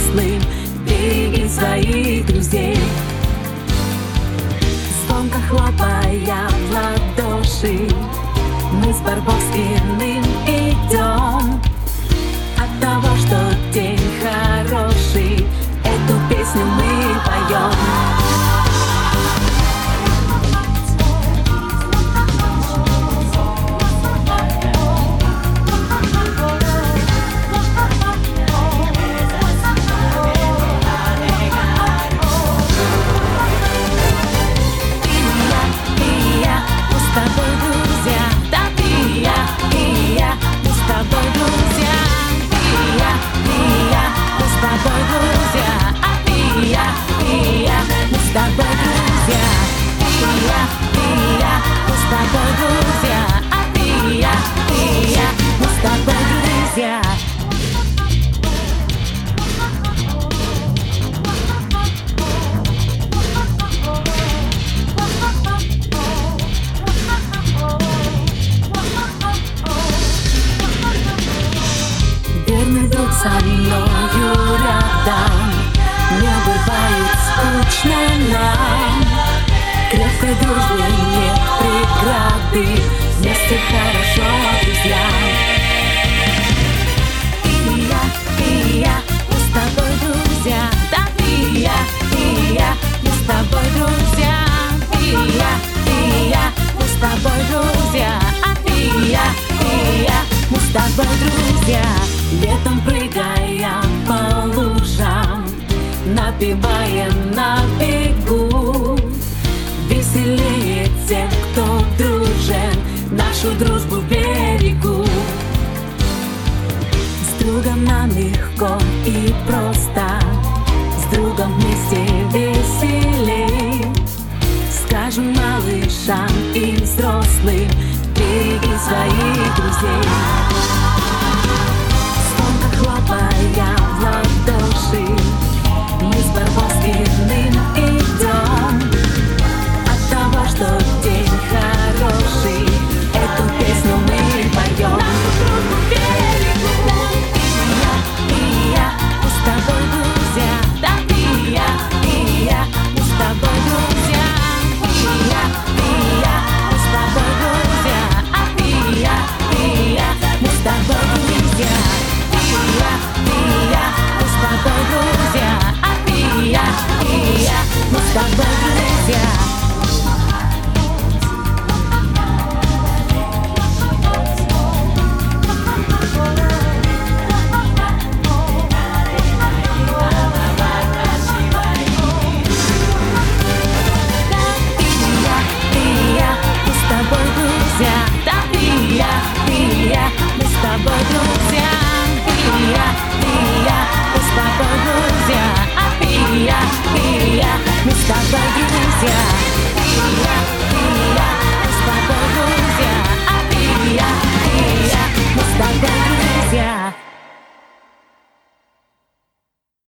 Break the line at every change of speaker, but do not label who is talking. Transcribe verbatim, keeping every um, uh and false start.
взрослым, береги своих друзей. Звонко хлопая в ладоши, мы с Барбоскиным идем. От того, что день хороший, эту песню мы поем. Верный друг со мною рядом, не бывает скучно нам. Крепкой дружбе нет преграды, вместе хорошо, друзья. И я, и я, мы с тобой друзья. Да, и я, и я, мы с тобой друзья. И я, и я, мы с тобой друзья. А и я, и я, мы с тобой друзья. Летом прыгая по лужам, напеваем на бегу. Веселее тех, кто дружен, нашу дружбу берегу. С другом нам легко и просто, с другом вместе веселей. Скажем малышам и взрослым, береги своих друзей. Хлопая в ладоши, мы с Барбоскиным идем. От того, что день хороший, эту песню мы поем. Нашу дружбу берегу. И я, и я, мы с тобой друзья. Да, и я, и я, мы с тобой друзья. И я, и я, мы с тобой друзья. А и я, и я, мы с тобой друзья. И я, и я, мы с тобой друзья. А и я, и я, мы с тобой друзья.